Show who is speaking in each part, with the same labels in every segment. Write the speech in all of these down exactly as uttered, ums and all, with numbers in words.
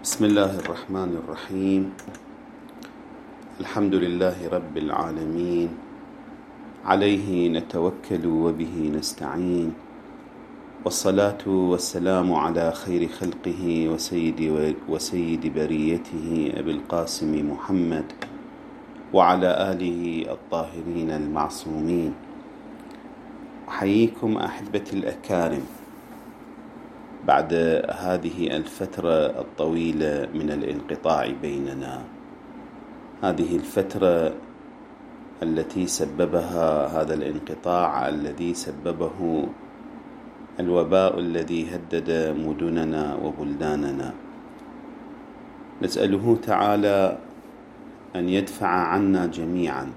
Speaker 1: بسم الله الرحمن الرحيم. الحمد لله رب العالمين، عليه نتوكل وبه نستعين، والصلاة والسلام على خير خلقه وسيد, وسيد بريته أبي القاسم محمد وعلى آله الطاهرين المعصومين. أحييكم أحبتي الأكارم بعد هذه الفترة الطويلة من الانقطاع بيننا، هذه الفترة التي سببها هذا الانقطاع الذي سببه الوباء الذي هدد مدننا وبلداننا. نسأله تعالى أن يدفع عنا جميعا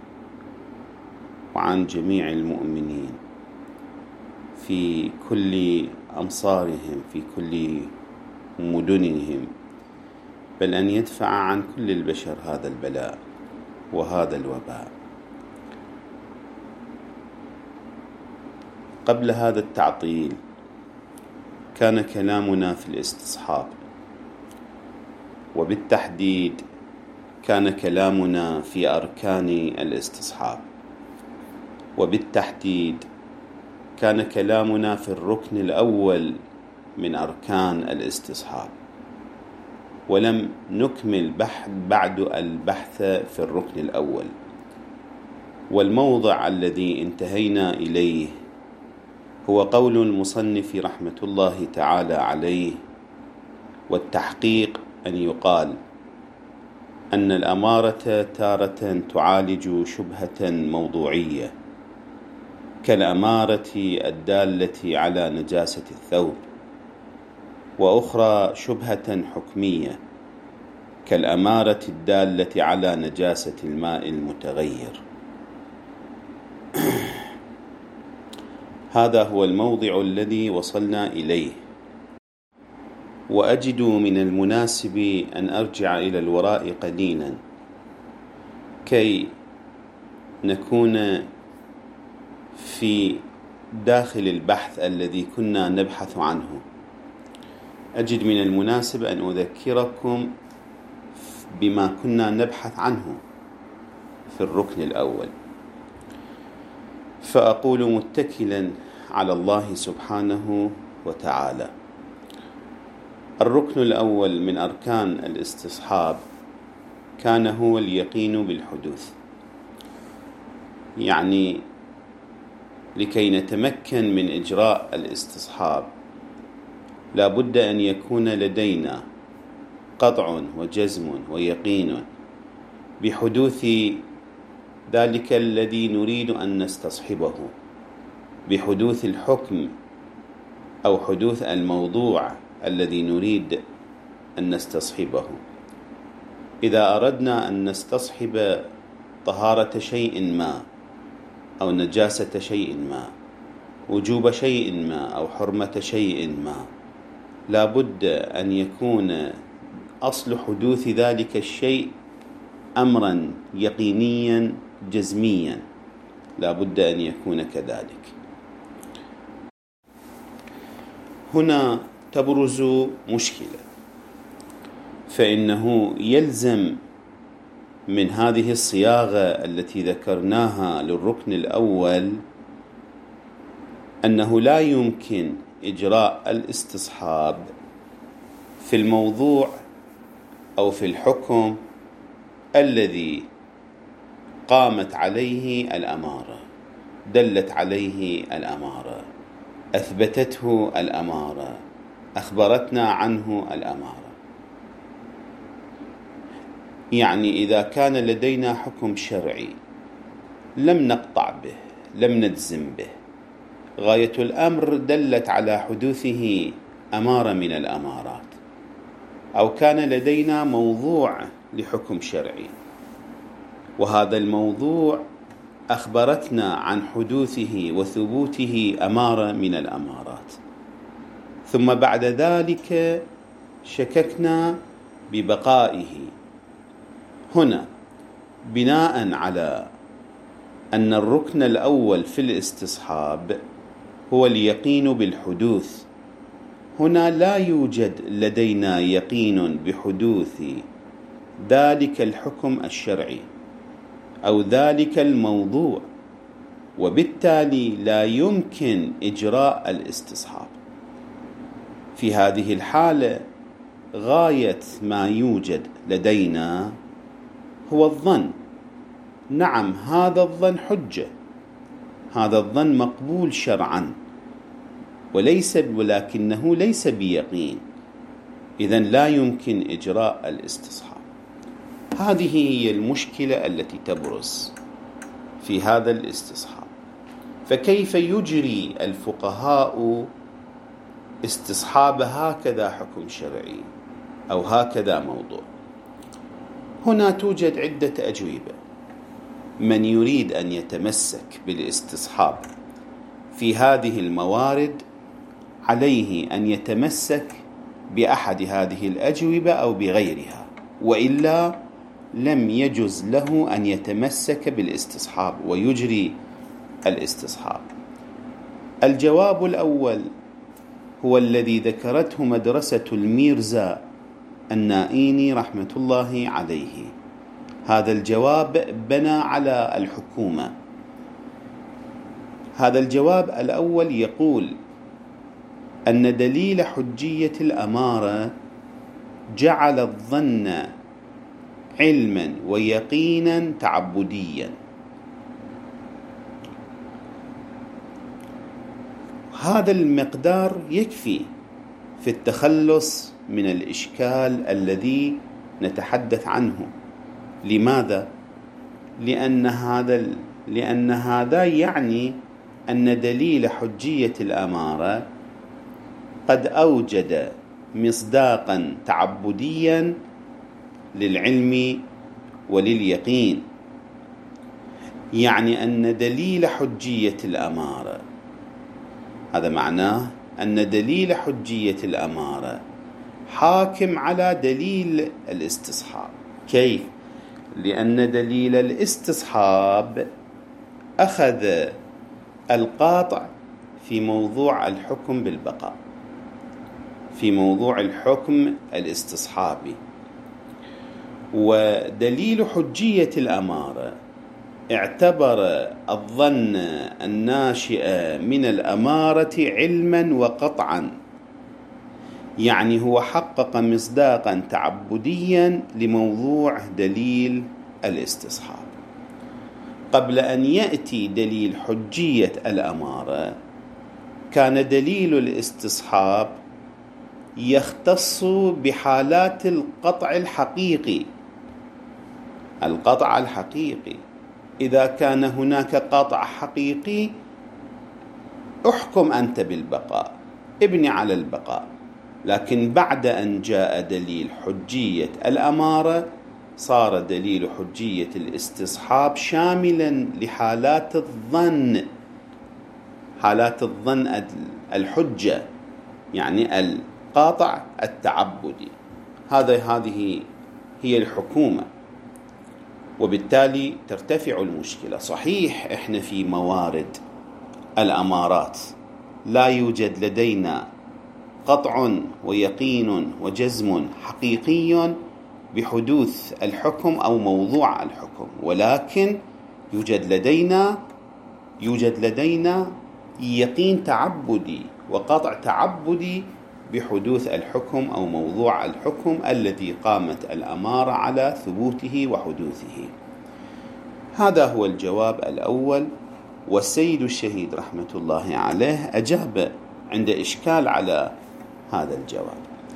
Speaker 1: وعن جميع المؤمنين في كل أمصارهم، في كل مدنهم، بل أن يدفع عن كل البشر هذا البلاء وهذا الوباء. قبل هذا التعطيل كان كلامنا في الاستصحاب، وبالتحديد كان كلامنا في أركان الاستصحاب، وبالتحديد كان كلامنا في الركن الأول من أركان الاستصحاب، ولم نكمل بعد البحث في الركن الأول. والموضع الذي انتهينا إليه هو قول المصنف رحمة الله تعالى عليه: والتحقيق أن يقال أن الأمارة تارة تعالج شبهة موضوعية كالأمارة الدالة على نجاسة الثوب، وأخرى شبهة حكمية كالأمارة الدالة على نجاسة الماء المتغير. هذا هو الموضع الذي وصلنا إليه، وأجد من المناسب أن أرجع إلى الوراء قليلا كي نكون في داخل البحث الذي كنا نبحث عنه. أجد من المناسب أن أذكركم بما كنا نبحث عنه في الركن الأول، فأقول متكلا على الله سبحانه وتعالى: الركن الأول من أركان الاستصحاب كان هو اليقين بالحدوث. يعني لكي نتمكن من إجراء الاستصحاب لا بد أن يكون لدينا قطع وجزم ويقين بحدوث ذلك الذي نريد أن نستصحبه، بحدوث الحكم أو حدوث الموضوع الذي نريد أن نستصحبه. إذا أردنا أن نستصحب طهارة شيء ما أو نجاسة شيء ما، وجوب شيء ما أو حرمة شيء ما، لا بد أن يكون أصل حدوث ذلك الشيء أمرا يقينيا جزميا، لا بد أن يكون كذلك. هنا تبرز مشكلة، فإنه يلزم من هذه الصياغة التي ذكرناها للركن الأول أنه لا يمكن إجراء الاستصحاب في الموضوع أو في الحكم الذي قامت عليه الأمارة، دلت عليه الأمارة، أثبتته الأمارة، أخبرتنا عنه الأمارة. يعني إذا كان لدينا حكم شرعي لم نقطع به، لم نجزم به، غاية الأمر دلت على حدوثه أمارة من الأمارات، أو كان لدينا موضوع لحكم شرعي وهذا الموضوع أخبرتنا عن حدوثه وثبوته أمارة من الأمارات، ثم بعد ذلك شككنا ببقائه. هنا بناء على أن الركن الأول في الاستصحاب هو اليقين بالحدوث، هنا لا يوجد لدينا يقين بحدوث ذلك الحكم الشرعي أو ذلك الموضوع، وبالتالي لا يمكن إجراء الاستصحاب. في هذه الحالة غاية ما يوجد لدينا هو الظن. نعم، هذا الظن حجة، هذا الظن مقبول شرعا، وليس ولكنه ليس بيقين، إذن لا يمكن إجراء الاستصحاب. هذه هي المشكلة التي تبرز في هذا الاستصحاب. فكيف يجري الفقهاء استصحاب هكذا حكم شرعي أو هكذا موضوع؟ هنا توجد عدة أجوبة. من يريد أن يتمسك بالاستصحاب في هذه الموارد عليه أن يتمسك بأحد هذه الأجوبة أو بغيرها، وإلا لم يجز له أن يتمسك بالاستصحاب ويجري الاستصحاب. الجواب الأول هو الذي ذكرته مدرسة الميرزا النائيني رحمة الله عليه. هذا الجواب بنى على الحكومة. هذا الجواب الأول يقول أن دليل حجية الأمارة جعل الظن علما ويقينا تعبديا. هذا المقدار يكفي في التخلص من الإشكال الذي نتحدث عنه. لماذا؟ لأن هذا لأن هذا يعني أن دليل حجية الأمارة قد أوجد مصداقا تعبديا للعلم ولليقين. يعني أن دليل حجية الأمارة، هذا معناه أن دليل حجية الأمارة حاكم على دليل الاستصحاب. كيف؟ لأن دليل الاستصحاب أخذ القاطع في موضوع الحكم بالبقاء، في موضوع الحكم الاستصحابي. ودليل حجية الأمارة اعتبر الظن الناشئ من الأمارة علما وقطعا، يعني هو حقق مصداقا تعبديا لموضوع دليل الاستصحاب. قبل أن يأتي دليل حجية الأمارة كان دليل الاستصحاب يختص بحالات القطع الحقيقي. القطع الحقيقي، إذا كان هناك قطع حقيقي احكم أنت بالبقاء، ابني على البقاء. لكن بعد أن جاء دليل حجية الأمارة صار دليل حجية الاستصحاب شاملا لحالات الظن، حالات الظن الحجة، يعني القاطع التعبدي. هذا هذه هي الحكومة، وبالتالي ترتفع المشكلة. صحيح إحنا في موارد الأمارات لا يوجد لدينا قطع ويقين وجزم حقيقي بحدوث الحكم أو موضوع الحكم، ولكن يوجد لدينا يوجد لدينا يقين تعبدي وقطع تعبدي بحدوث الحكم أو موضوع الحكم الذي قامت الأمارة على ثبوته وحدوثه. هذا هو الجواب الأول، والسيد الشهيد رحمة الله عليه أجاب عند إشكال على هذا الجواب.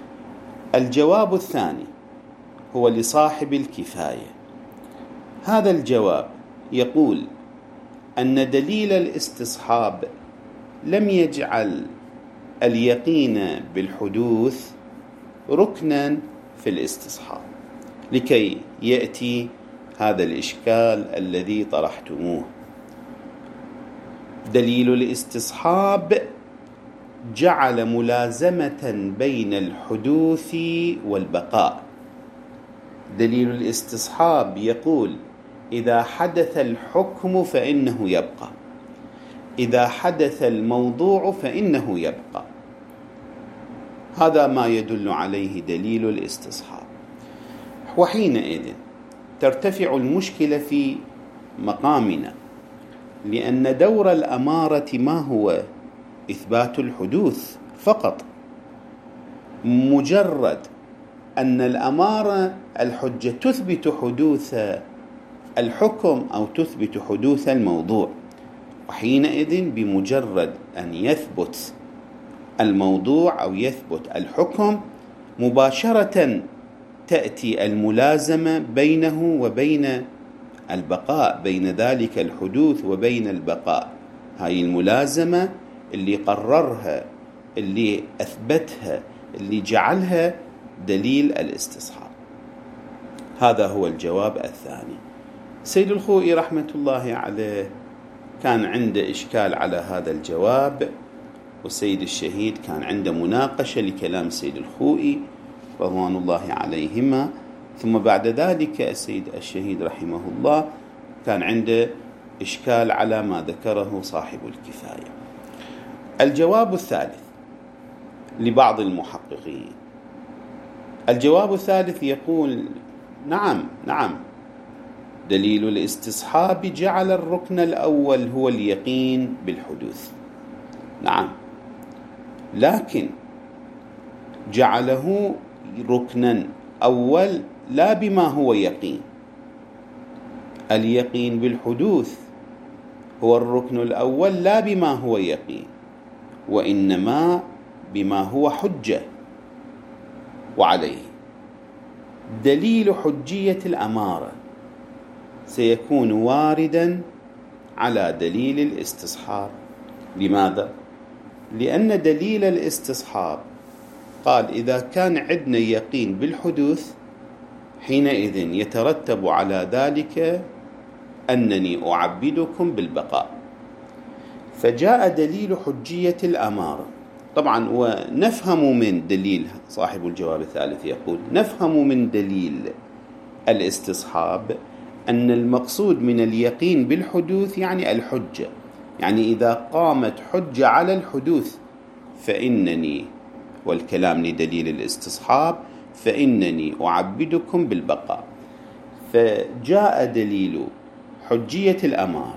Speaker 1: الجواب الثاني هو لصاحب الكفاية. هذا الجواب يقول أن دليل الاستصحاب لم يجعل اليقين بالحدوث ركنا في الاستصحاب، لكي يأتي هذا الإشكال الذي طرحتموه. دليل الاستصحاب جعل ملازمة بين الحدوث والبقاء. دليل الاستصحاب يقول إذا حدث الحكم فإنه يبقى، إذا حدث الموضوع فإنه يبقى. هذا ما يدل عليه دليل الاستصحاب. وحينئذ ترتفع المشكلة في مقامنا، لأن دور الأمارة ما هو إثبات الحدوث فقط. مجرد أن الأمارة الحجة تثبت حدوث الحكم أو تثبت حدوث الموضوع، وحينئذ بمجرد أن يثبت الموضوع أو يثبت الحكم مباشرة تأتي الملازمة بينه وبين البقاء، بين ذلك الحدوث وبين البقاء. هاي الملازمة اللي قررها، اللي أثبتها، اللي جعلها دليل الاستصحاب. هذا هو الجواب الثاني. سيد الخوئي رحمة الله عليه كان عنده إشكال على هذا الجواب، والسيد الشهيد كان عنده مناقشة لكلام سيد الخوئي رضوان الله عليهما. ثم بعد ذلك السيد الشهيد رحمه الله كان عنده إشكال على ما ذكره صاحب الكفاية. الجواب الثالث لبعض المحققين، الجواب الثالث يقول: نعم نعم دليل الاستصحاب جعل الركن الأول هو اليقين بالحدوث، نعم، لكن جعله ركنا أول لا بما هو يقين. اليقين بالحدوث هو الركن الأول لا بما هو يقين، وإنما بما هو حجة. وعليه دليل حجية الأمارة سيكون واردا على دليل الاستصحاب. لماذا؟ لأن دليل الاستصحاب قال إذا كان عندنا يقين بالحدوث حينئذ يترتب على ذلك أنني أعبدكم بالبقاء. فجاء دليل حجية الأمارة. طبعا ونفهم من دليل صاحب الجواب الثالث يقول نفهم من دليل الاستصحاب أن المقصود من اليقين بالحدوث يعني الحجة، يعني إذا قامت حجة على الحدوث فإنني، والكلام لدليل الاستصحاب، فإنني أعبدكم بالبقاء. فجاء دليل حجية الأمارة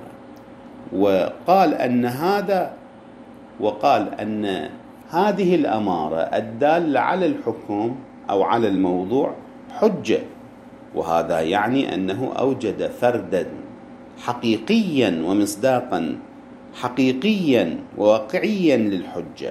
Speaker 1: وقال أن هذا وقال أن هذه الأمارة الدالة على الحكم أو على الموضوع حجة، وهذا يعني أنه أوجد فردا حقيقيا ومصداقا حقيقيا وواقعيا للحجة.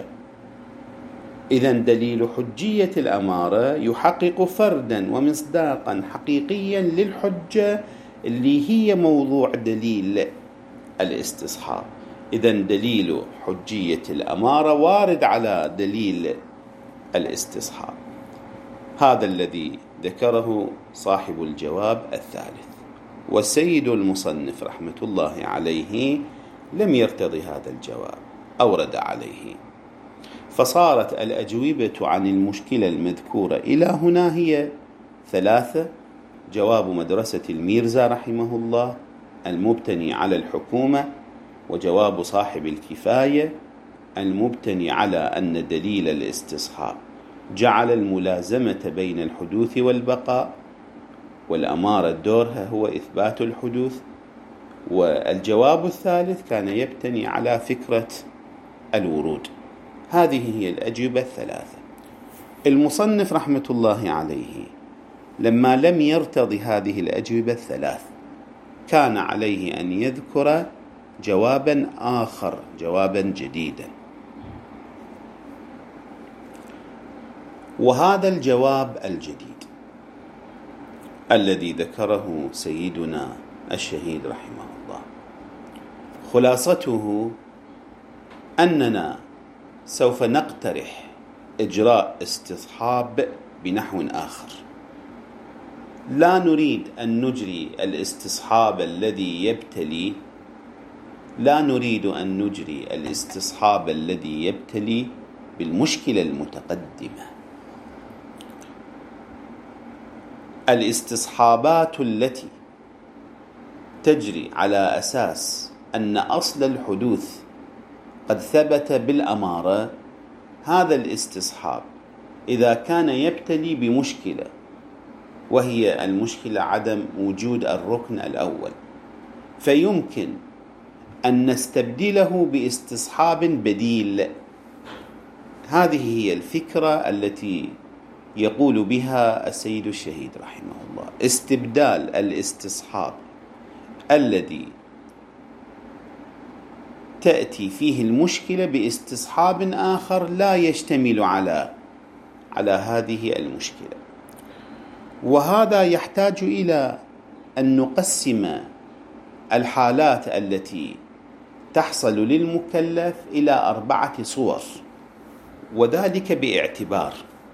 Speaker 1: إذن دليل حجية الأمارة يحقق فردا ومصداقا حقيقيا للحجة اللي هي موضوع دليل الاستصحاب. إذن دليل حجية الأمارة وارد على دليل الاستصحاب. هذا الذي ذكره صاحب الجواب الثالث. والسيد المصنف رحمة الله عليه لم يرتضي هذا الجواب، أورد عليه. فصارت الأجوبة عن المشكلة المذكورة إلى هنا هي ثلاثة: جواب مدرسة الميرزا رحمه الله المبتني على الحكومة، وجواب صاحب الكفاية المبتني على أن دليل الاستصحاب جعل الملازمة بين الحدوث والبقاء، والأمارة دورها هو إثبات الحدوث. والجواب الثالث كان يبتني على فكرة الورود. هذه هي الأجوبة الثلاثة. المصنف رحمة الله عليه لما لم يرتضي هذه الأجوبة الثلاث كان عليه أن يذكر جوابا آخر، جوابا جديدا. وهذا الجواب الجديد الذي ذكره سيدنا الشهيد رحمه الله خلاصته أننا سوف نقترح إجراء استصحاب بنحو آخر. لا نريد أن نجري الاستصحاب الذي يبتلي لا نريد أن نجري الاستصحاب الذي يبتلي بالمشكلة المتقدمة. الاستصحابات التي تجري على أساس أن أصل الحدوث قد ثبت بالأمارة، هذا الاستصحاب إذا كان يبتلي بمشكلة، وهي المشكلة عدم وجود الركن الأول، فيمكن أن نستبدله باستصحاب بديل. هذه هي الفكرة التي يقول بها السيد الشهيد رحمه الله، استبدال الاستصحاب الذي تأتي فيه المشكلة باستصحاب آخر لا يشتمل على على هذه المشكلة. وهذا يحتاج إلى أن نقسم الحالات التي تحصل للمكلف إلى أربعة صور، وذلك باعتبار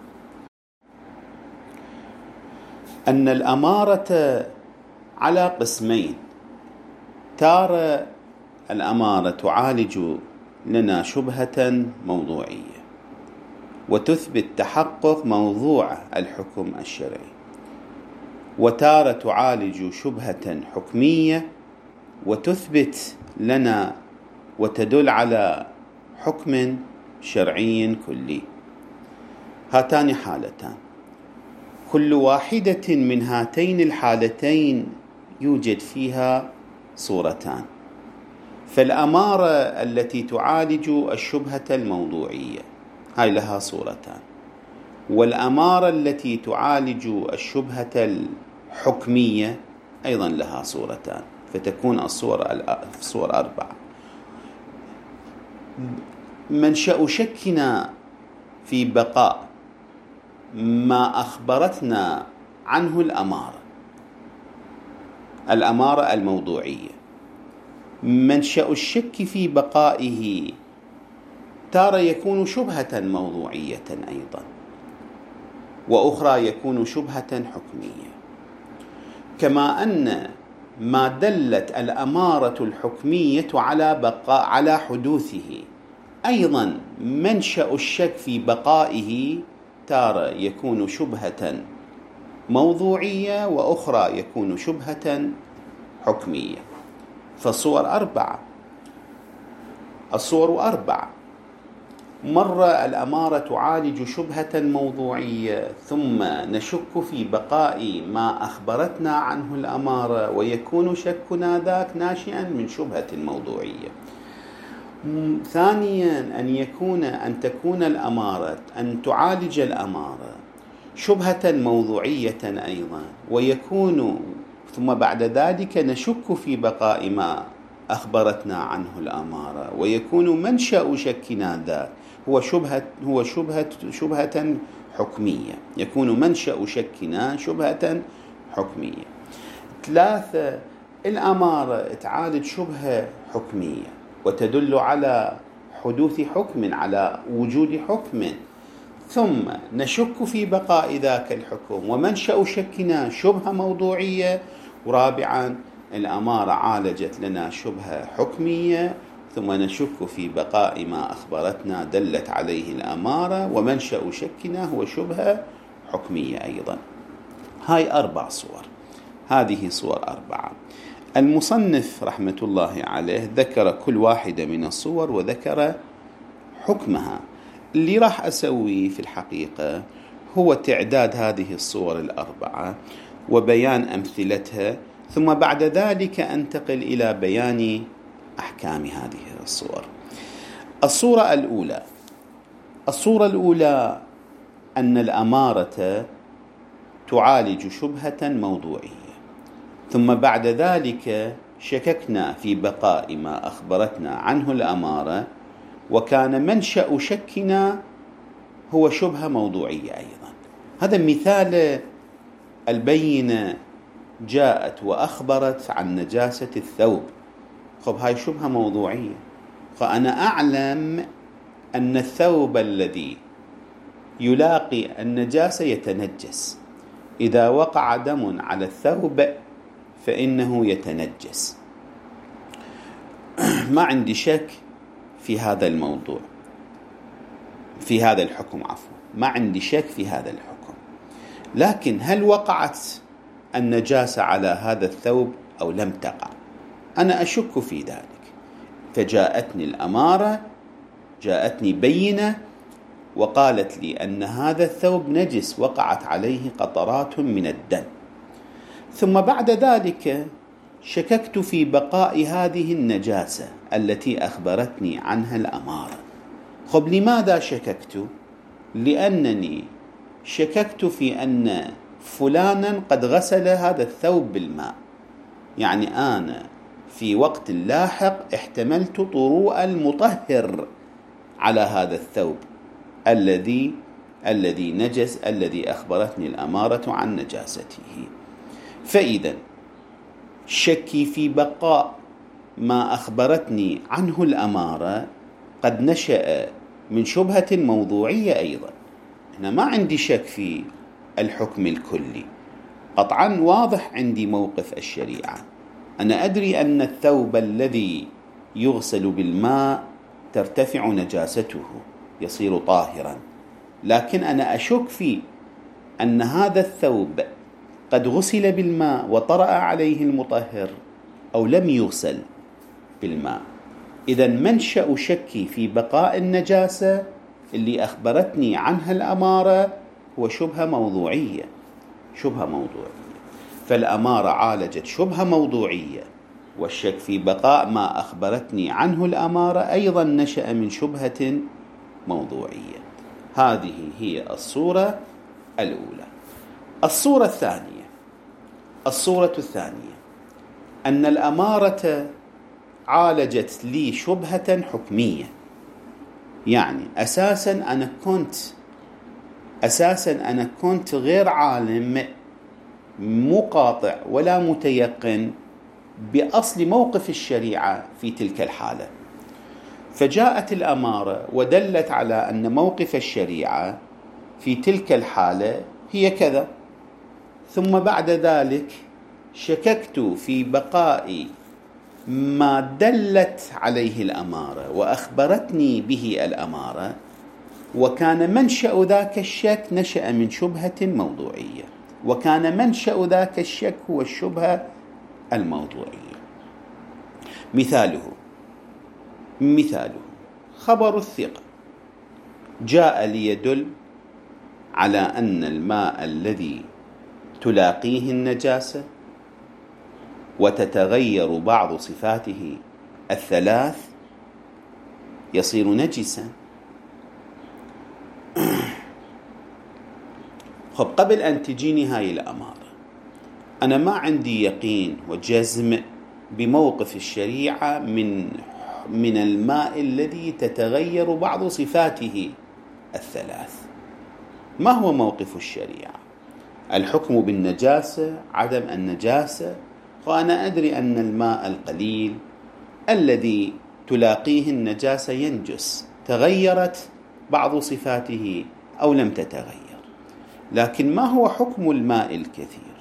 Speaker 1: أن الأمارة على قسمين. تارة الأمارة تعالج لنا شبهة موضوعية وتثبت تحقق موضوع الحكم الشرعي، وتارة تعالج شبهة حكمية وتثبت لنا وتدل على حكم شرعي كلي. هاتان حالتان، كل واحدة من هاتين الحالتين يوجد فيها صورتان. فالأمارة التي تعالج الشبهة الموضوعية هاي لها صورتان، والأمارة التي تعالج الشبهة الحكمية أيضا لها صورتان، فتكون الصور الصور أربعة. منشأ شكنا في بقاء ما أخبرتنا عنه الأمارة الأمارة الموضوعية، منشأ الشك في بقائه تارة يكون شبهة موضوعية أيضا، وأخرى يكون شبهة حكمية. كما أن ما دلت الأمارة الحكمية على بقاء على حدوثه، أيضا منشأ الشك في بقائه تارة يكون شبهة موضوعية، وأخرى يكون شبهة حكمية. فالصور أربعة الصور أربعة مرة الأمارة تعالج شبهة موضوعية، ثم نشك في بقاء ما أخبرتنا عنه الأمارة، ويكون شكنا ذاك ناشئا من شبهة موضوعية. ثانيا أن يكون أن تكون الأمارة أن تعالج الأمارة شبهة موضوعية أيضا، ويكون ثم بعد ذلك نشك في بقاء ما أخبرتنا عنه الأمارة، ويكون منشأ شكنا ذاك هو شبهة هو شبهة شبهة حكمية، يكون منشأ شكنا شبهة حكمية. ثلاثة، الأمارة تعالج شبهة حكمية وتدل على حدوث حكم، على وجود حكم، ثم نشك في بقاء ذاك الحكم، ومنشأ شكنا شبهة موضوعية. ورابعا، الأمارة عالجت لنا شبهة حكمية، ثم نشك في بقاء ما أخبرتنا دلت عليه الأمارة، ومنشأ شكنا هو شبهة حكمية أيضا. هاي أربع صور، هذه صور أربعة. المصنف رحمة الله عليه ذكر كل واحدة من الصور وذكر حكمها. اللي راح أسويه في الحقيقة هو تعداد هذه الصور الأربعة وبيان أمثلتها، ثم بعد ذلك أنتقل إلى بيان أحكام هذه الصور. الصورة الأولى الصورة الأولى أن الأمارة تعالج شبهة موضوعية، ثم بعد ذلك شككنا في بقاء ما أخبرتنا عنه الأمارة، وكان منشأ شكنا هو شبهة موضوعية أيضا. هذا مثال البينة جاءت وأخبرت عن نجاسة الثوب، خب هاي شبهة موضوعية، فأنا أعلم أن الثوب الذي يلاقي النجاسة يتنجس، إذا وقع دم على الثوب فإنه يتنجس. ما عندي شك في هذا الموضوع، في هذا الحكم عفوا ما عندي شك في هذا الحكم، لكن هل وقعت النجاسة على هذا الثوب أو لم تقع؟ أنا أشك في ذلك. فجاءتني الأمارة، جاءتني بينة وقالت لي أن هذا الثوب نجس وقعت عليه قطرات من الدم، ثم بعد ذلك شككت في بقاء هذه النجاسة التي أخبرتني عنها الأمارة. خب لماذا شككت؟ لأنني شككت في أن فلانا قد غسل هذا الثوب بالماء، يعني أنا في وقت لاحق احتملت طروء المطهر على هذا الثوب الذي الذي نجس، الذي أخبرتني الأمارة عن نجاسته. فإذا شكي في بقاء ما أخبرتني عنه الأمارة قد نشأ من شبهة موضوعية أيضا. أنا ما عندي شك في الحكم الكلي، قطعا واضح عندي موقف الشريعة. أنا أدري أن الثوب الذي يغسل بالماء ترتفع نجاسته، يصير طاهرا، لكن أنا أشك في أن هذا الثوب قد غسل بالماء وطرأ عليه المطهر أو لم يغسل بالماء. إذا منشأ شكي في بقاء النجاسة اللي أخبرتني عنها الأمارة هو شبهة موضوعية، شبهة موضوعية. فالأمارة عالجت شبهة موضوعية، والشك في بقاء ما أخبرتني عنه الأمارة أيضا نشأ من شبهة موضوعية. هذه هي الصورة الأولى. الصورة الثانية الصورة الثانية أن الأمارة عالجت لي شبهة حكمية. يعني أساسا أنا كنت أساسا أنا كنت غير عالم، مو قاطع ولا متيقن بأصل موقف الشريعة في تلك الحالة، فجاءت الأمارة ودلت على أن موقف الشريعة في تلك الحالة هي كذا، ثم بعد ذلك شككت في بقاء ما دلت عليه الأمارة وأخبرتني به الأمارة، وكان منشأ ذاك الشك نشأ من شبهة موضوعية، وكان منشأ ذاك الشك هو الشبهة الموضوعية. مثاله مثاله خبر الثقة جاء ليدل على أن الماء الذي تلاقيه النجاسة وتتغير بعض صفاته الثلاث يصير نجسا. خب قبل أن تجيني هاي الأمارة، أنا ما عندي يقين وجزم بموقف الشريعة من من الماء الذي تتغير بعض صفاته الثلاث. ما هو موقف الشريعة؟ الحكم بالنجاسة، عدم النجاسة. وأنا أدري أن الماء القليل الذي تلاقيه النجاسة ينجس، تغيرت بعض صفاته أو لم تتغير. لكن ما هو حكم الماء الكثير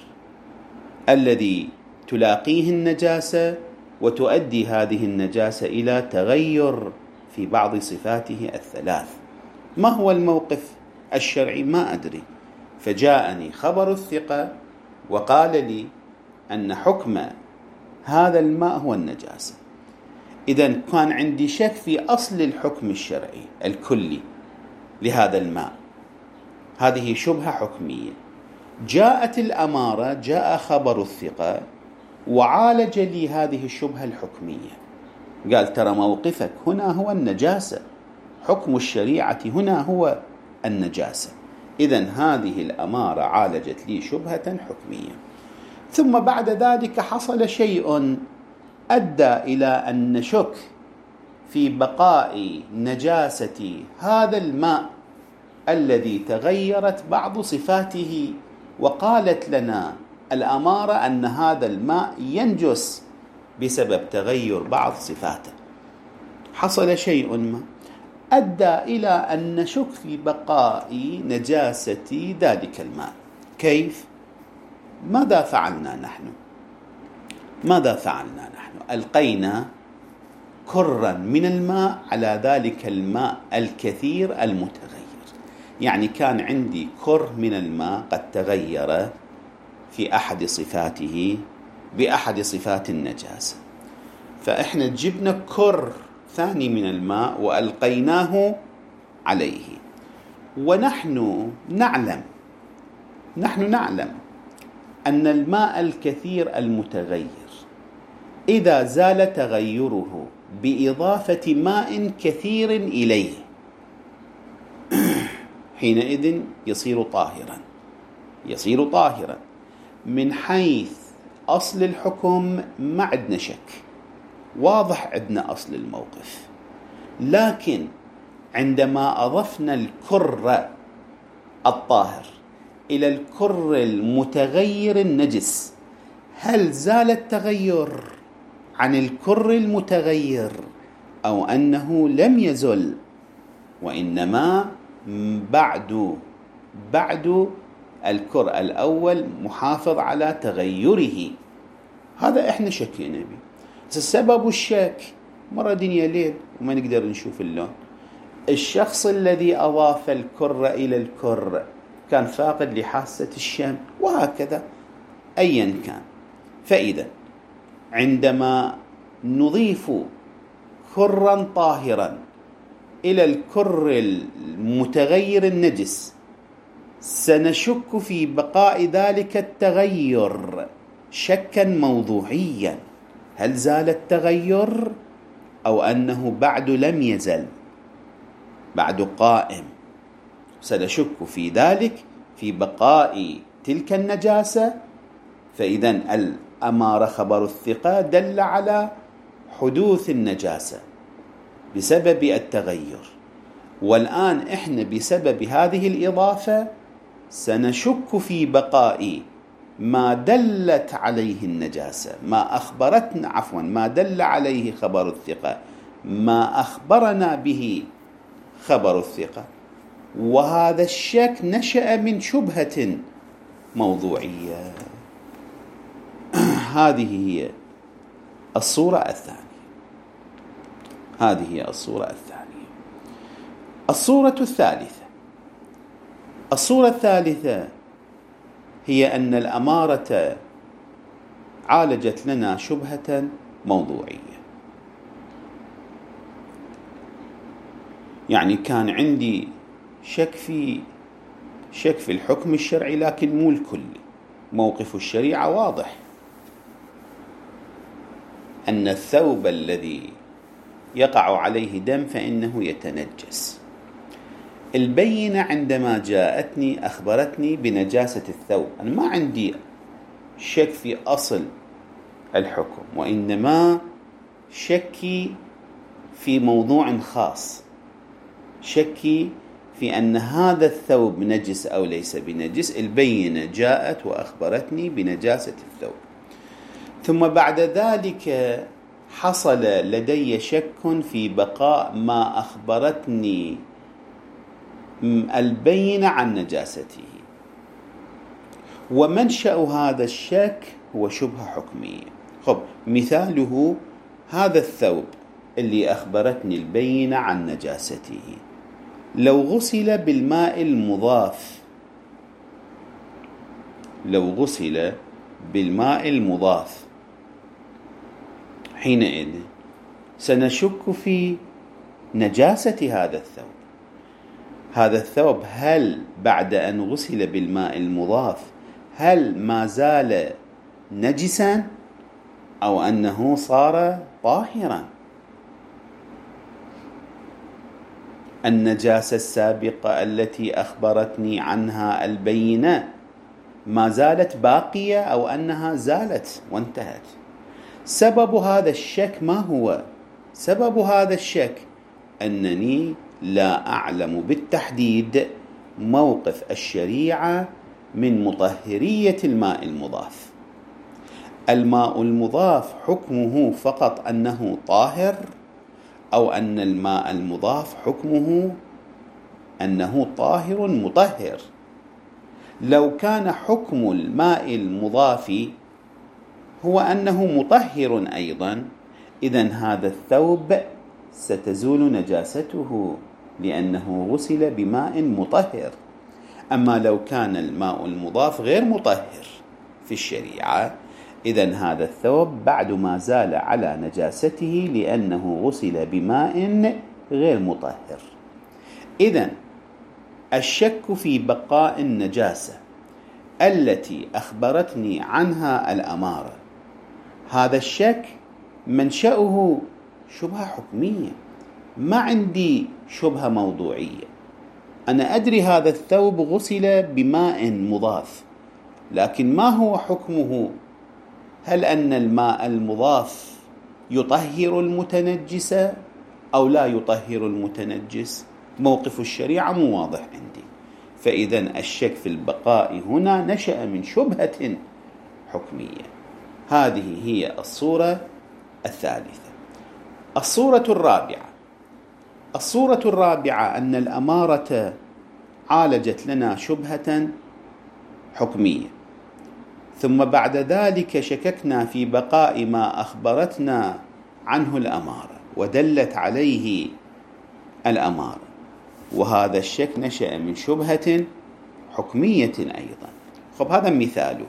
Speaker 1: الذي تلاقيه النجاسة وتؤدي هذه النجاسة إلى تغير في بعض صفاته الثلاث؟ ما هو الموقف الشرعي؟ ما أدري. فجاءني خبر الثقة وقال لي أن حكم هذا الماء هو النجاسة. إذن كان عندي شك في أصل الحكم الشرعي الكلي لهذا الماء، هذه شبهة حكمية. جاءت الأمارة، جاء خبر الثقة وعالج لي هذه الشبهة الحكمية، قال ترى موقفك هنا هو النجاسة، حكم الشريعة هنا هو النجاسة. إذن هذه الأمارة عالجت لي شبهة حكمية. ثم بعد ذلك حصل شيء أدى إلى أن نشك في بقاء نجاسة هذا الماء الذي تغيرت بعض صفاته، وقالت لنا الأمارة أن هذا الماء ينجس بسبب تغير بعض صفاته. حصل شيء ما أدى إلى أن نشك في بقاء نجاسة ذلك الماء. كيف؟ ماذا فعلنا نحن؟ ماذا فعلنا نحن؟ ألقينا كرا من الماء على ذلك الماء الكثير المتغير. يعني كان عندي كر من الماء قد تغير في أحد صفاته بأحد صفات النجاسة، فإحنا جبنا كر ثاني من الماء وألقيناه عليه، ونحن نعلم نحن نعلم أن الماء الكثير المتغير إذا زال تغيره بإضافة ماء كثير إليه حينئذ يصير طاهرا يصير طاهرا من حيث أصل الحكم ما عندنا شك، واضح عندنا أصل الموقف. لكن عندما أضفنا الكر الطاهر إلى الكر المتغير النجس، هل زال التغير عن الكر المتغير أو أنه لم يزل، وإنما بعد بعد الكر الأول محافظ على تغيره؟ هذا إحنا شكينا به. السبب الشك مرة دنيا ليل وما نقدر نشوف اللون. الشخص الذي أضاف الكر إلى الكر كان فاقد لحاسة الشم، وهكذا أيا كان. فإذا عندما نضيف كرا طاهرا إلى الكر المتغير النجس سنشك في بقاء ذلك التغير شكا موضوعيا، هل زال التغير أو أنه بعد لم يزل، بعد قائم. سنشك في ذلك في بقاء تلك النجاسة. فإذا الأمارة خبر الثقة دل على حدوث النجاسة بسبب التغير، والآن إحنا بسبب هذه الإضافة سنشك في بقاء ما دلت عليه النجاسة، ما أخبرتنا عفوا ما دل عليه خبر الثقة، ما أخبرنا به خبر الثقة. وهذا الشك نشأ من شبهة موضوعية. هذه هي الصورة الثانية هذه هي الصورة الثانية. الصورة الثالثة الصورة الثالثة هي أن الأمارة عالجت لنا شبهة موضوعية. يعني كان عندي شك في شك في الحكم الشرعي لكن مو الكلي. موقف الشريعة واضح أن الثوب الذي يقع عليه دم فإنه يتنجس. البينة عندما جاءتني أخبرتني بنجاسة الثوب، أنا ما عندي شك في أصل الحكم، وإنما شكي في موضوع خاص، شكي في أن هذا الثوب نجس أو ليس بنجس. البينة جاءت وأخبرتني بنجاسة الثوب، ثم بعد ذلك حصل لدي شك في بقاء ما أخبرتني البينة عن نجاسته، ومنشأ هذا الشك هو شبهة حكمية. خب مثاله هذا الثوب اللي أخبرتني البينة عن نجاسته، لو غسل بالماء المضاف لو غسل بالماء المضاف حينئذ سنشك في نجاسة هذا الثوب. هذا الثوب هل بعد أن غسل بالماء المضاف هل ما زال نجسا أو أنه صار طاهرا؟ النجاسة السابقة التي أخبرتني عنها البينة ما زالت باقية أو أنها زالت وانتهت؟ سبب هذا الشك ما هو؟ سبب هذا الشك أنني لا أعلم بالتحديد موقف الشريعة من مطهرية الماء المضاف. الماء المضاف حكمه فقط أنه طاهر، أو أن الماء المضاف حكمه أنه طاهر مطهر؟ لو كان حكم الماء المضاف هو أنه مطهر أيضا، إذن هذا الثوب ستزول نجاسته لأنه غسل بماء مطهر. أما لو كان الماء المضاف غير مطهر في الشريعة، إذن هذا الثوب بعد ما زال على نجاسته لأنه غسل بماء غير مطهر. إذن الشك في بقاء النجاسة التي أخبرتني عنها الأمارة، هذا الشك منشأه شبهة حكمية، ما عندي شبهة موضوعية. أنا أدري هذا الثوب غسل بماء مضاف، لكن ما هو حكمه؟ هل أن الماء المضاف يطهر المتنجس أو لا يطهر المتنجس؟ موقف الشريعة مو واضح عندي. فإذا الشك في البقاء هنا نشأ من شبهة حكمية. هذه هي الصورة الثالثة. الصورة الرابعة الصورة الرابعة أن الأمارة عالجت لنا شبهة حكمية، ثم بعد ذلك شككنا في بقاء ما أخبرتنا عنه الأمارة ودلت عليه الأمارة، وهذا الشك نشأ من شبهة حكمية أيضا. خب هذا مثاله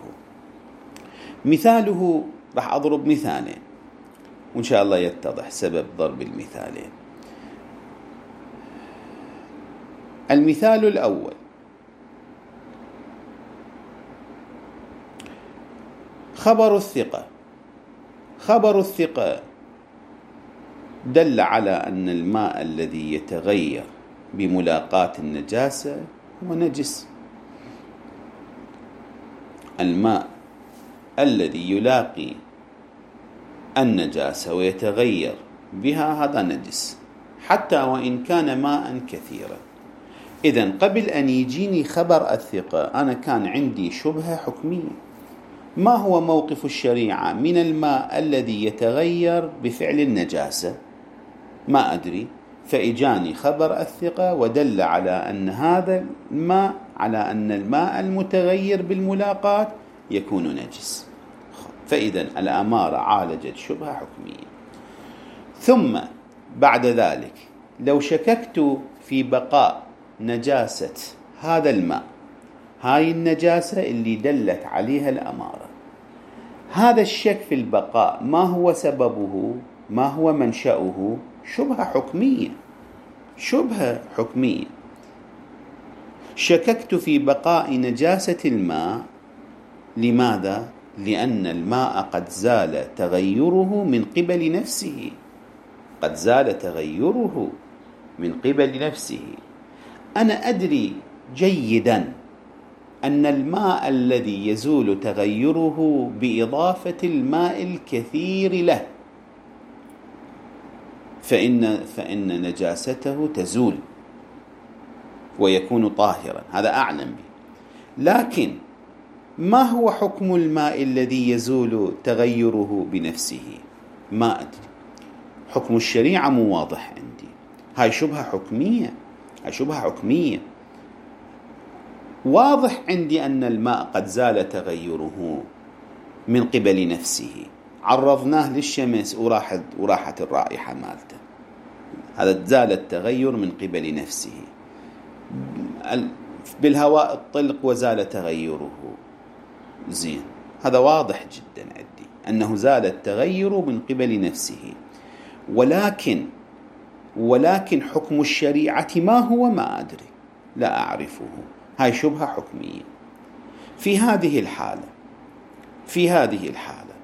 Speaker 1: مثاله راح أضرب مثالين وإن شاء الله يتضح سبب ضرب المثالين. المثال الأول: خبر الثقة خبر الثقة دل على أن الماء الذي يتغير بملاقاة النجاسة هو نجس. الماء الذي يلاقي النجاسة ويتغير بها هذا نجس، حتى وإن كان ماء كثيرا. إذن قبل أن يجيني خبر الثقة أنا كان عندي شبهة حكمية: ما هو موقف الشريعة من الماء الذي يتغير بفعل النجاسة؟ ما أدري. فإجاني خبر الثقة ودل على أن هذا الماء على أن الماء المتغير بالملاقاة يكون نجس. فإذا الأمارة عالجت شبهة حكمية. ثم بعد ذلك لو شككت في بقاء نجاسة هذا الماء، هاي النجاسة اللي دلت عليها الأمارة، هذا الشك في البقاء ما هو سببه؟ ما هو منشأه؟ شبهة حكمية شبهة حكمية. شككت في بقاء نجاسة الماء، لماذا؟ لأن الماء قد زال تغيره من قبل نفسه قد زال تغيره من قبل نفسه. أنا أدري جيدا أن الماء الذي يزول تغيره بإضافة الماء الكثير له فإن, فإن نجاسته تزول ويكون طاهرا، هذا أعلم به. لكن ما هو حكم الماء الذي يزول تغيره بنفسه؟ ما أدري. حكم الشريعة مو واضح عندي. هاي شبهة حكمية هاي شبهة حكمية. واضح عندي أن الماء قد زال تغيره من قبل نفسه، عرضناه للشمس وراحت وراحت الرائحة مالته، هذا زال التغير من قبل نفسه. بالهواء الطلق وزال تغيره، زين، هذا واضح جدا عندي أنه زال التغير من قبل نفسه. ولكن ولكن حكم الشريعة ما هو؟ ما أدري، لا أعرفه. هاي شبهة حكمية. في هذه الحالة في هذه الحالة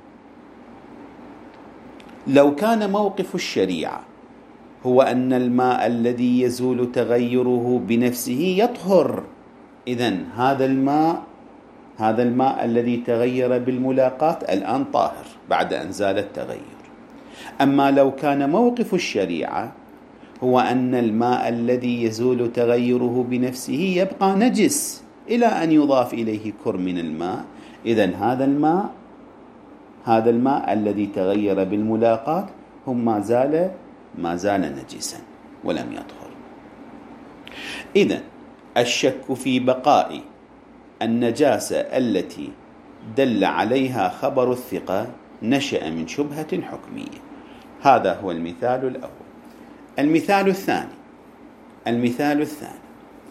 Speaker 1: لو كان موقف الشريعة هو أن الماء الذي يزول تغيره بنفسه يطهر، إذن هذا الماء هذا الماء الذي تغير بالملاقاة الآن طاهر بعد أن زال التغير. أما لو كان موقف الشريعة هو أن الماء الذي يزول تغيره بنفسه يبقى نجس إلى أن يضاف إليه كر من الماء، إذن هذا الماء هذا الماء الذي تغير بالملاقاة هم ما زال ما زال نجسا ولم يطهر. إذن الشك في بقاء النجاسة التي دل عليها خبر الثقة نشأ من شبهة حكمية. هذا هو المثال الأول. المثال الثاني المثال الثاني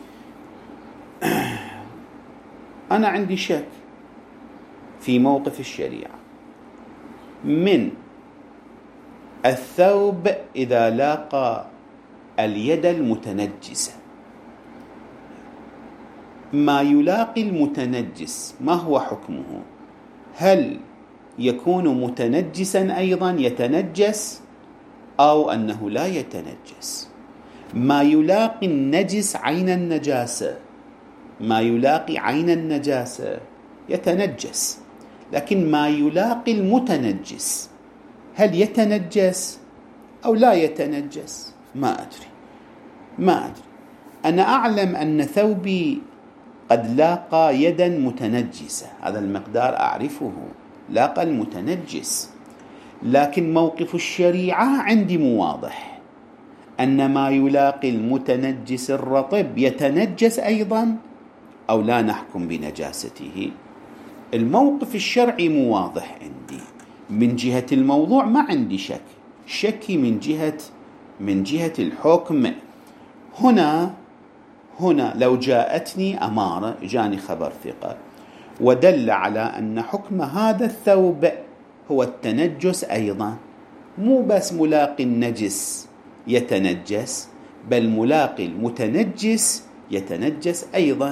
Speaker 1: أنا عندي شك في موقف الشريعة من الثوب إذا لاقى اليد المتنجسة. ما يلاقي المتنجس ما هو حكمه؟ هل يكون متنجسا أيضا يتنجس أو أنه لا يتنجس؟ ما يلاقي النجس عين النجاسة، ما يلاقي عين النجاسة يتنجس، لكن ما يلاقي المتنجس هل يتنجس أو لا يتنجس؟ ما أدري ما أدري أنا أعلم أن ثوبي قد لاقى يدا متنجسة، هذا المقدار أعرفه، لاقى المتنجس، لكن موقف الشريعة عندي مو واضح أن ما يلاقي المتنجس الرطب يتنجس أيضا أو لا نحكم بنجاسته. الموقف الشرعي مو واضح عندي. من جهة الموضوع ما عندي شك، شكي من جهة من جهة الحكم. هنا هنا لو جاءتني أمارة، جاني خبر ثقة ودل على أن حكم هذا الثوب هو التنجس أيضا، مو بس ملاقي النجس يتنجس، بل ملاقي المتنجس يتنجس أيضا،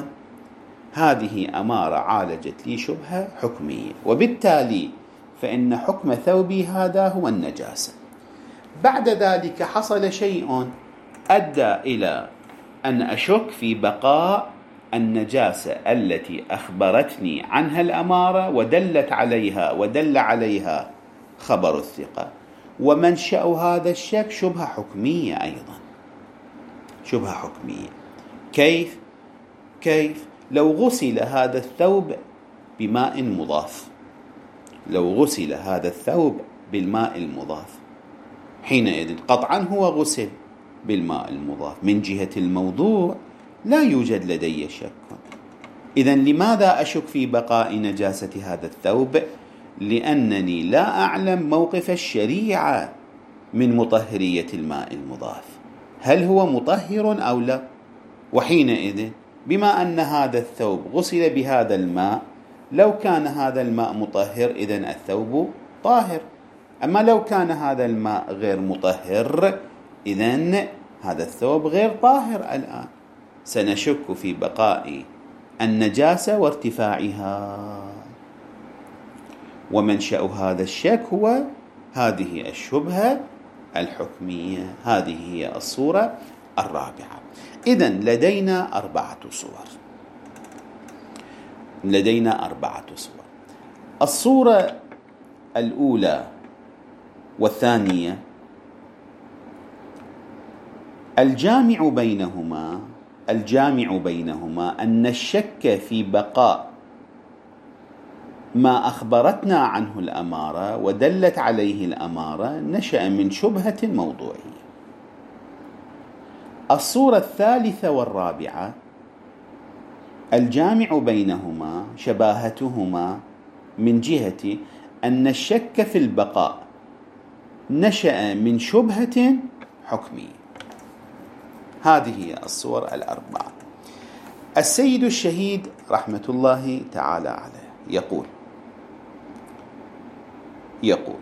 Speaker 1: هذه أمارة عالجت لي شبهة حكمية، وبالتالي فإن حكم ثوبي هذا هو النجاسة. بعد ذلك حصل شيء أدى إلى أن أشك في بقاء النجاسة التي أخبرتني عنها الأمارة ودلت عليها ودل عليها خبر الثقة، ومنشأ هذا الشك شبهة حكمية أيضا، شبهة حكمية. كيف؟ كيف؟ لو غسل هذا الثوب بماء مضاف، لو غسل هذا الثوب بالماء المضاف، حينئذ قطعا هو غسل بالماء المضاف، من جهة الموضوع لا يوجد لدي شك. إذن لماذا أشك في بقاء نجاسة هذا الثوب؟ لأنني لا أعلم موقف الشريعة من مطهرية الماء المضاف، هل هو مطهر أو لا؟ وحينئذ بما أن هذا الثوب غسل بهذا الماء، لو كان هذا الماء مطهر إذن الثوب طاهر، أما لو كان هذا الماء غير مطهر إذن هذا الثوب غير طاهر. الآن سنشك في بقاء النجاسة وارتفاعها، ومنشأ هذا الشك هو هذه الشبهة الحكمية. هذه هي الصورة الرابعة. إذن لدينا أربعة صور، لدينا أربعة صور. الصورة الأولى والثانية الجامع بينهما الجامع بينهما أن الشك في بقاء ما أخبرتنا عنه الأمارة ودلت عليه الأمارة نشأ من شبهة موضوعية. الصورة الثالثة والرابعة الجامع بينهما شباهتهما من جهة أن الشك في البقاء نشأ من شبهة حكمية. هذه هي الصور الأربعة. السيد الشهيد رحمة الله تعالى عليه يقول يقول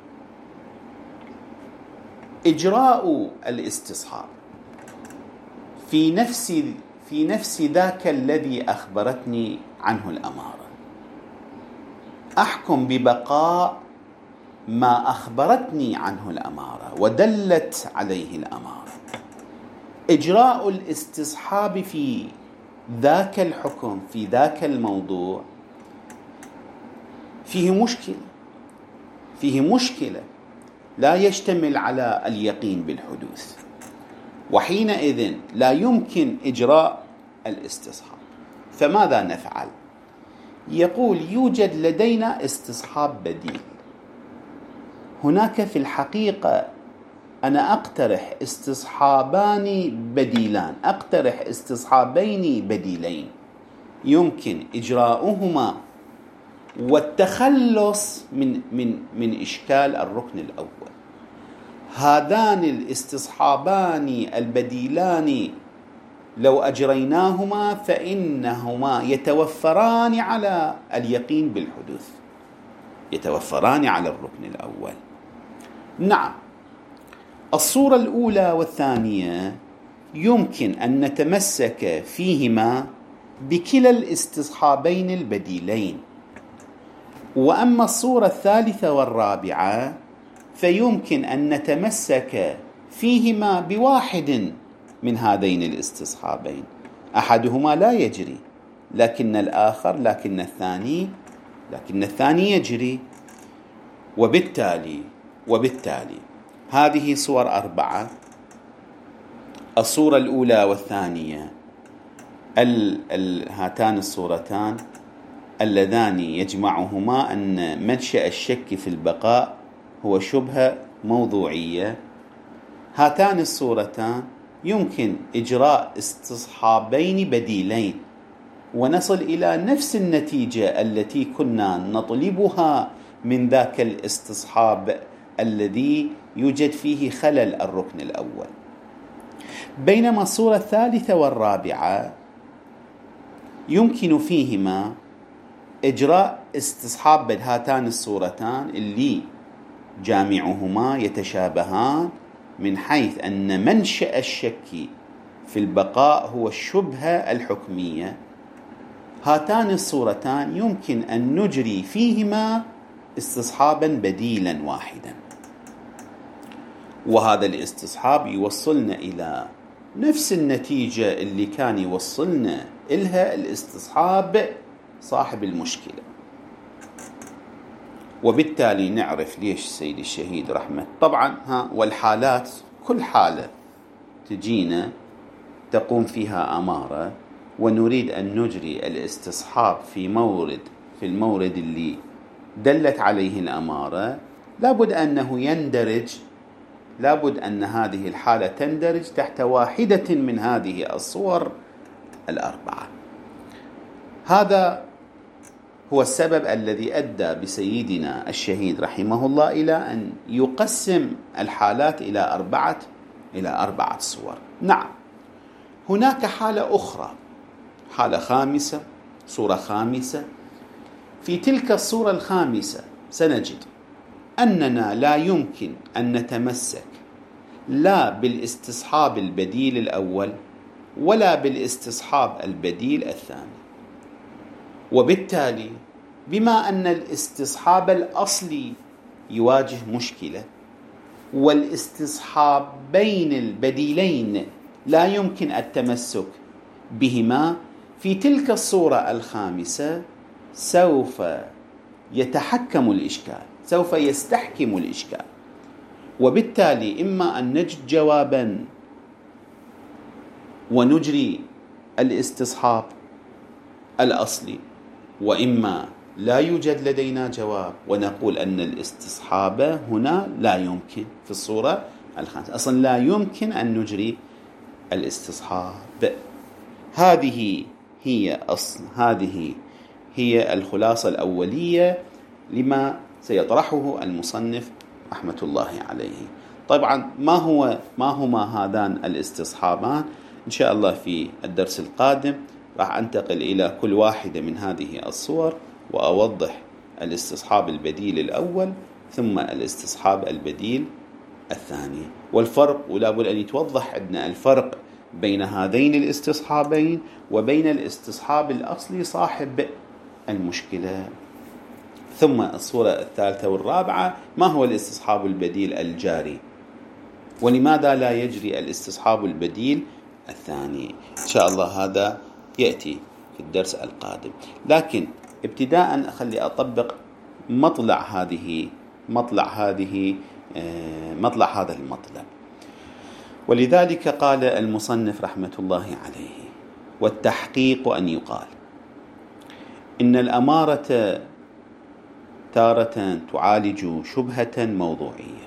Speaker 1: إجراء الاستصحاب في نفس في نفس ذاك الذي أخبرتني عنه الأمارة، أحكم ببقاء ما أخبرتني عنه الأمارة ودلت عليه الأمارة. إجراء الاستصحاب في ذاك الحكم في ذاك الموضوع فيه مشكلة فيه مشكلة لا يشتمل على اليقين بالحدوث، وحينئذ لا يمكن إجراء الاستصحاب. فماذا نفعل؟ يقول يوجد لدينا استصحاب بديل. هناك في الحقيقة أنا أقترح استصحابان بديلان، أقترح استصحابين بديلين يمكن إجراؤهما والتخلص من من من إشكال الركن الأول. هذان الاستصحابان البديلان لو أجريناهما فإنهما يتوفران على اليقين بالحدوث، يتوفران على الركن الأول. نعم، الصورة الأولى والثانية يمكن أن نتمسك فيهما بكلا الاستصحابين البديلين. وأما الصورة الثالثة والرابعة فيمكن أن نتمسك فيهما بواحد من هذين الاستصحابين، أحدهما لا يجري لكن الآخر لكن الثاني لكن الثاني يجري. وبالتالي وبالتالي هذه صور أربعة. الصورة الأولى والثانية ال ال هاتان الصورتان اللذان يجمعهما أن منشأ الشك في البقاء هو شبهة موضوعية. هاتان الصورتان يمكن إجراء استصحابين بديلين ونصل إلى نفس النتيجة التي كنا نطلبها من ذاك الاستصحاب الذي يوجد فيه خلل الركن الأول. بينما الصورة الثالثة والرابعة يمكن فيهما إجراء استصحاب هاتان الصورتان اللي جامعهما يتشابهان من حيث أن منشأ الشك في البقاء هو الشبهة الحكمية. هاتان الصورتان يمكن أن نجري فيهما استصحابا بديلا واحدا، وهذا الاستصحاب يوصلنا إلى نفس النتيجة اللي كان يوصلنا إلها الاستصحاب صاحب المشكلة. وبالتالي نعرف ليش سيد الشهيد رحمة طبعا ها والحالات كل حالة تجينا تقوم فيها أمارة ونريد أن نجري الاستصحاب في مورد في المورد اللي دلت عليه الأمارة، لابد أنه يندرج لابد أن هذه الحالة تندرج تحت واحدة من هذه الصور الأربعة. هذا هو السبب الذي أدى بسيدنا الشهيد رحمه الله إلى أن يقسم الحالات إلى أربعة إلى أربعة صور. نعم، هناك حالة أخرى، حالة خامسة، صورة خامسة. في تلك الصورة الخامسة سنجد أننا لا يمكن أن نتمسك لا بالاستصحاب البديل الأول ولا بالاستصحاب البديل الثاني. وبالتالي بما أن الاستصحاب الأصلي يواجه مشكلة والاستصحاب بين البديلين لا يمكن التمسك بهما، في تلك الصورة الخامسة سوف يتحكم الإشكال، سوف يستحكم الإشكال. وبالتالي إما أن نجد جوابا ونجري الاستصحاب الأصلي، وإما لا يوجد لدينا جواب ونقول أن الاستصحاب هنا لا يمكن. في الصورة الخامسة أصلا لا يمكن أن نجري الاستصحاب. هذه هي أصل هذه هي الخلاصة الأولية لما سيطرحه المصنف رحمة الله عليه. طبعا ما هو ما هما هذان الاستصحابان؟ إن شاء الله في الدرس القادم راح أنتقل إلى كل واحدة من هذه الصور وأوضح الاستصحاب البديل الأول ثم الاستصحاب البديل الثاني والفرق. ولا بد أن يتوضح عندنا الفرق بين هذين الاستصحابين وبين الاستصحاب الأصلي صاحب المشكلة. ثم الصورة الثالثة والرابعة، ما هو الاستصحاب البديل الجاري ولماذا لا يجري الاستصحاب البديل الثاني؟ إن شاء الله هذا يأتي في الدرس القادم. لكن ابتداء خلي أطبق مطلع هذه مطلع هذه مطلع هذا المطلب. ولذلك قال المصنف رحمة الله عليه: والتحقيق أن يقال إن الأمارة تارة تعالج شبهة موضوعية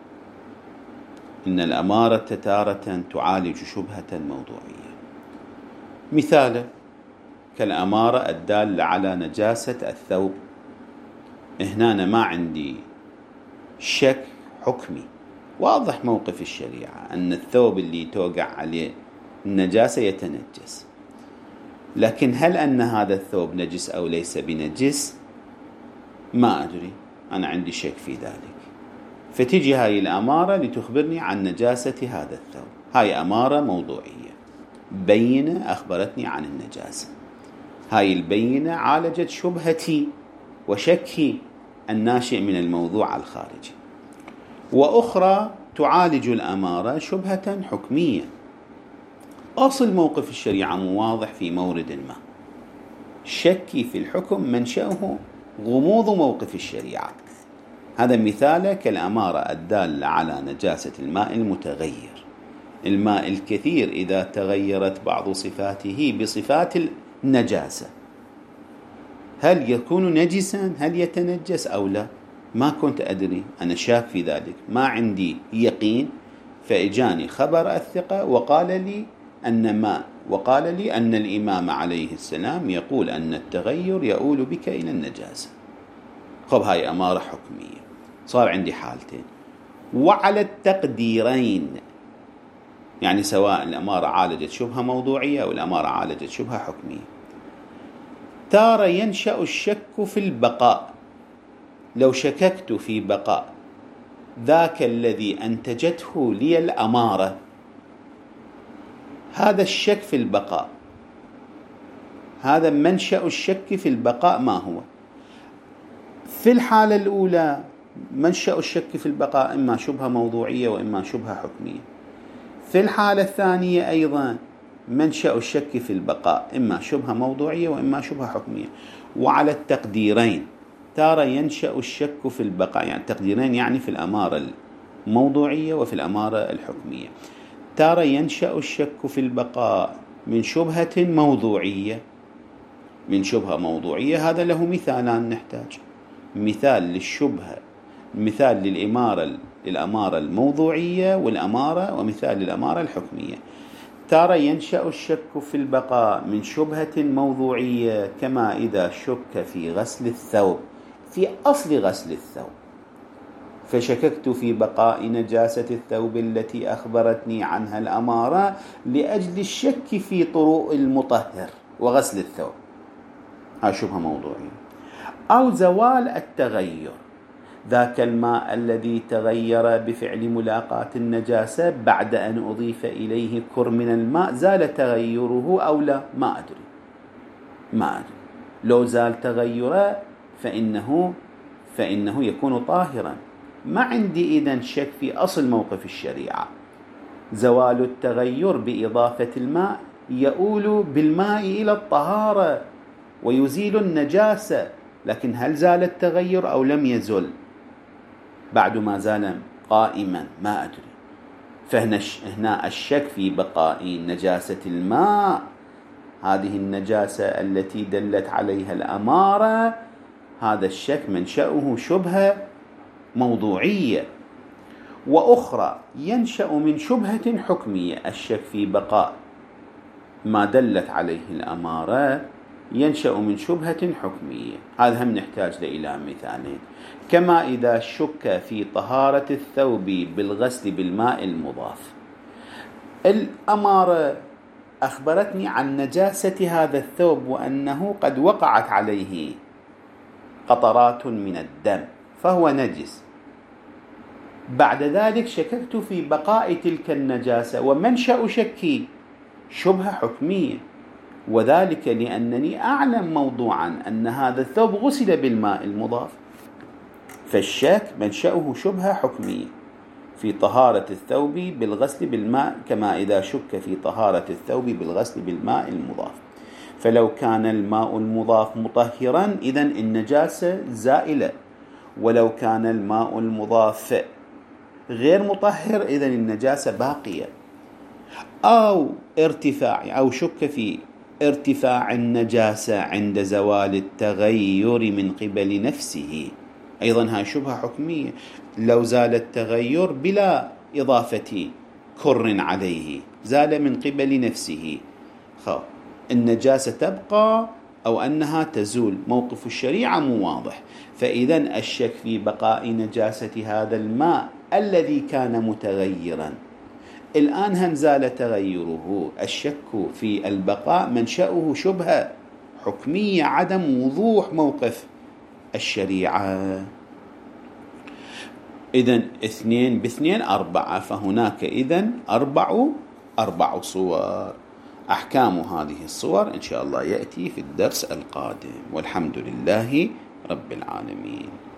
Speaker 1: إن الأمارة تارة تعالج شبهة موضوعية مثال كالأمارة الدالة على نجاسة الثوب. هنا أنا ما عندي شك حكمي، واضح موقف الشريعة أن الثوب اللي توقع عليه النجاسة يتنجس، لكن هل أن هذا الثوب نجس أو ليس بنجس ما أدري، أنا عندي شك في ذلك. فتجي هاي الأمارة لتخبرني عن نجاسة هذا الثوب. هاي أمارة موضوعية بينة أخبرتني عن النجاسة. هاي البينة عالجت شبهتي وشكي الناشئ من الموضوع الخارجي. وأخرى تعالج الأمارة شبهة حكمية. أصل موقف الشريعة واضح في مورد ما، شكي في الحكم منشأه غموض موقف الشريعة. هذا مثال كالأمارة الدالة على نجاسة الماء المتغير. الماء الكثير إذا تغيرت بعض صفاته بصفات النجاسة هل يكون نجسا؟ هل يتنجس أو لا؟ ما كنت أدري، أنا شاك في ذلك، ما عندي يقين. فإجاني خبر الثقة وقال لي أن ما وقال لي أن الإمام عليه السلام يقول أن التغير يؤول بك إلى النجاسة. خب هاي أمارة حكمية، صار عندي حالتين. وعلى التقديرين، يعني سواء الأمارة عالجت شبهة موضوعية أو الأمارة عالجت شبهة حكمية. تارة ينشأ الشك في البقاء. لو شككت في بقاء ذاك الذي أنتجته لي الأمارة، هذا الشك في البقاء، هذا منشأ الشك في البقاء ما هو؟ في الحالة الأولى منشأ الشك في البقاء إما شبهة موضوعية وإما شبهة حكمية. في الحالة الثانية أيضا منشأ الشك في البقاء إما شبهة موضوعية وإما شبهة حكمية. وعلى التقديرين، تارة ينشأ الشك في البقاء، يعني التقديرين يعني في الأمارة الموضوعية وفي الأمارة الحكمية. تارة ينشأ الشك في البقاء من شبهة موضوعية، من شبهة موضوعية. هذا له مثالان نحتاج، مثال للشبهة، مثال للإمارة الأمارة الموضوعية والأمارة، ومثال للأمارة الحكمية. تارة ينشأ الشك في البقاء من شبهة موضوعية، كما إذا شك في غسل الثوب، في أصل غسل الثوب، فشككت في بقاء نجاسة الثوب التي أخبرتني عنها الأمارة لأجل الشك في طروء المطهر وغسل الثوب، هذا شبهة موضوعية. أو زوال التغير، ذاك الماء الذي تغير بفعل ملاقاة النجاسة بعد أن أضيف إليه كر من الماء، زال تغيره أو لا؟ ما أدري ما أدري لو زال تغيره فإنه فإنه يكون طاهرا. ما عندي إذن شك في أصل موقف الشريعة. زوال التغير بإضافة الماء يؤول بالماء إلى الطهارة ويزيل النجاسة، لكن هل زال التغير أو لم يزل بعد ما زال قائما؟ ما أدري. فهنا الشك في بقاء نجاسة الماء، هذه النجاسة التي دلت عليها الأمارة، هذا الشك منشأه شبهة موضوعية. وأخرى ينشأ من شبهة حكمية، الشك في بقاء ما دلت عليه الأمارة ينشأ من شبهة حكمية. هذا هم نحتاج إلى مثالين، كما إذا شك في طهارة الثوب بالغسل بالماء المضاف. الأمارة أخبرتني عن نجاسة هذا الثوب وأنه قد وقعت عليه قطرات من الدم فهو نجس. بعد ذلك شككت في بقاء تلك النجاسة، ومنشأ شكي شبهة حكمية، وذلك لأنني أعلم موضوعا أن هذا الثوب غسل بالماء المضاف. فالشك منشأه شبهة حكمية في طهارة الثوب بالغسل بالماء، كما إذا شك في طهارة الثوب بالغسل بالماء المضاف. فلو كان الماء المضاف مطهرا إذن النجاسة زائلة، ولو كان الماء المضاف غير مطهر إذن النجاسة باقية. أو ارتفاع أو شك في ارتفاع النجاسة عند زوال التغير من قبل نفسه، أيضا هاي شبهة حكمية. لو زال التغير بلا إضافة كر عليه، زال من قبل نفسه، خب النجاسة تبقى أو أنها تزول. موقف الشريعة مو واضح، فإذن الشك في بقاء نجاسة هذا الماء الذي كان متغيرا الآن هم زال تغيره. الشك في البقاء منشأه شبهة حكمية، عدم وضوح موقف الشريعة. إذن اثنين باثنين أربعة، فهناك إذن أربع أربع صور. أحكام هذه الصور إن شاء الله يأتي في الدرس القادم، والحمد لله رب العالمين.